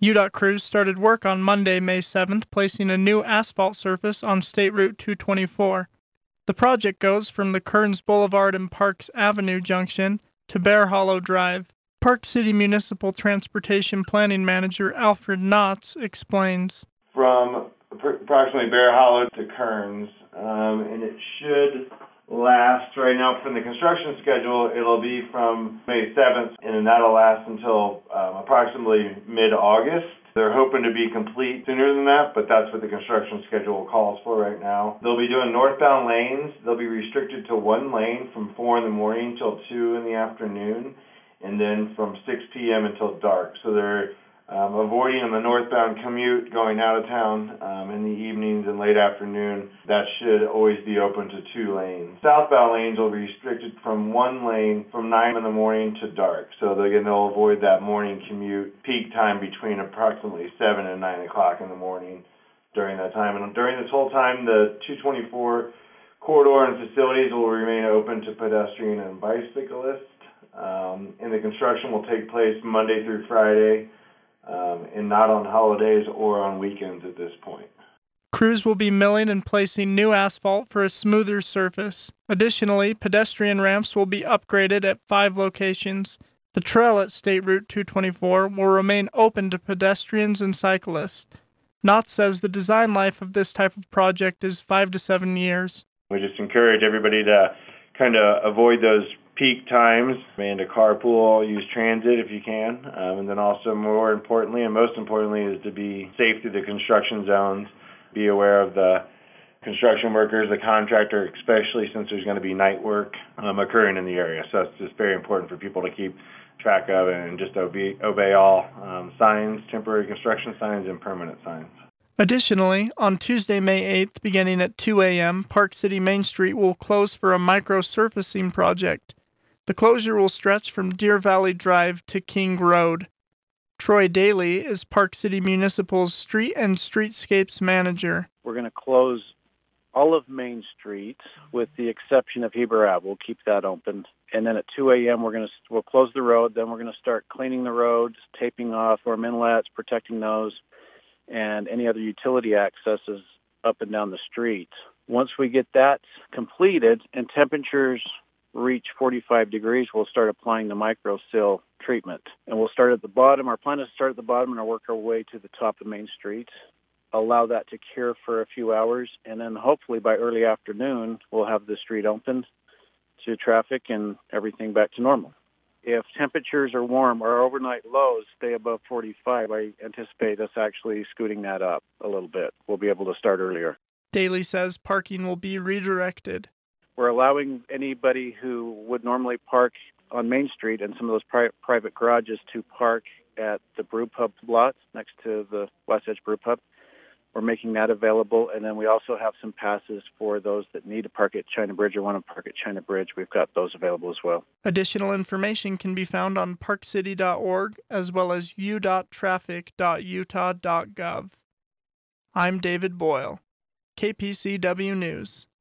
UDOT crews started work on Monday, May 7th, placing a new asphalt surface on State Route 224. The project goes from the Kearns Boulevard and Parks Avenue junction to Bear Hollow Drive. Park City Municipal Transportation Planning Manager Alfred Knotts explains. From approximately Bear Hollow to Kearns, and it should last right now from the construction schedule. It'll be from May 7th, and that'll last until approximately mid-August. They're hoping to be complete sooner than that, but that's what the construction schedule calls for right now. They'll be doing northbound lanes. They'll be restricted to one lane from 4 in the morning till 2 in the afternoon, and then from 6 p.m. until dark. So they're avoiding on the northbound commute going out of town in the evenings and late afternoon. That should always be open to 2 lanes. Southbound lanes will be restricted from 1 lane from 9 in the morning to dark. So again, they'll avoid that morning commute peak time between approximately 7 and 9 o'clock in the morning during that time. And during this whole time, the 224 corridor and facilities will remain open to pedestrian and bicyclists. And the construction will take place Monday through Friday, and not on holidays or on weekends at this point. Crews will be milling and placing new asphalt for a smoother surface. Additionally, pedestrian ramps will be upgraded at 5 locations. The trail at State Route 224 will remain open to pedestrians and cyclists. Knott says the design life of this type of project is 5 to 7 years. We just encourage everybody to kind of avoid those peak times and to carpool, use transit if you can, and then also more importantly and most importantly is to be safe through the construction zones. Be aware of the construction workers, the contractor, especially since there's going to be night work occurring in the area. So it's just very important for people to keep track of and just obey all signs, temporary construction signs, and permanent signs. Additionally, on Tuesday, May 8th, beginning at 2 a.m., Park City Main Street will close for a micro-surfacing project. The closure will stretch from Deer Valley Drive to King Road. Troy Daly is Park City Municipal's Street and Streetscapes Manager. We're going to close all of Main Street with the exception of Heber Ave. We'll keep that open. And then at 2 a.m. we'll close the road. Then we're going to start cleaning the roads, taping off our inlets, protecting those, and any other utility accesses up and down the street. Once we get that completed and temperatures reach 45 degrees, we'll start applying the micro-sill treatment. And we'll start at the bottom. Our plan is to start at the bottom and work our way to the top of Main Street, allow that to cure for a few hours, and then hopefully by early afternoon, we'll have the street open to traffic and everything back to normal. If temperatures are warm or overnight lows stay above 45, I anticipate us actually scooting that up a little bit. We'll be able to start earlier. Daly says parking will be redirected. We're allowing anybody who would normally park on Main Street and some of those private garages to park at the Brew Pub lot next to the West Edge Brew Pub. We're making that available, and then we also have some passes for those that need to park at China Bridge or want to park at China Bridge. We've got those available as well. Additional information can be found on parkcity.org as well as u.traffic.utah.gov. I'm David Boyle, KPCW News.